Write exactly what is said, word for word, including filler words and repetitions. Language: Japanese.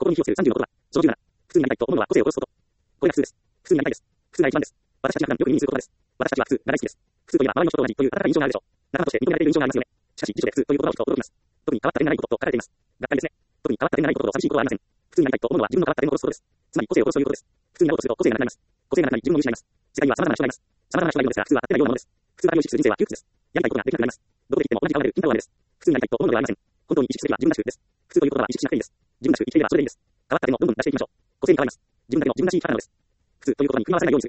心に火をつけるさんじゅうのことは、そのじゅうなな、普通になりたいと思うのは個性を殺すこと。これが普通です。普通になりたいです。普通が一番です。私たちが普段よく耳にする言葉です。私たちは普通が大好きです。普通といえば周りの人と同じという温かい印象があるでしょう。仲間として認められている印象がありますよね。しかし、辞書で普通という言葉を聞くと驚きます。特に変わった点がないことと書かれています。がっかりですね。特に変わった点がないことほど寂しいことはありません。普通になりたいと思うのは自分の変わった点を殺すことです。つまり個性を殺すということです。普通になろうとすると個性がなくなります。個性がなくなり自分を見失います。世界には様々な人がいます。様々な人がいるのですが、普通は合ってないようなものです。普通が愛を意識する人生は窮屈です。やりたいことができなくなります。どこで生きても同じ顔が出る金太郎飴です。普通になりたいと思うのではありません。本当に意識すべきは自分らしくです。普通ということは意識しなくていいです。自分らしく生きていればそれでいいです。変わった点をどんどん出していきましょう。個性に変わります。自分だけの自分らしいキャラなのです。普通ということに組み合わせないようにする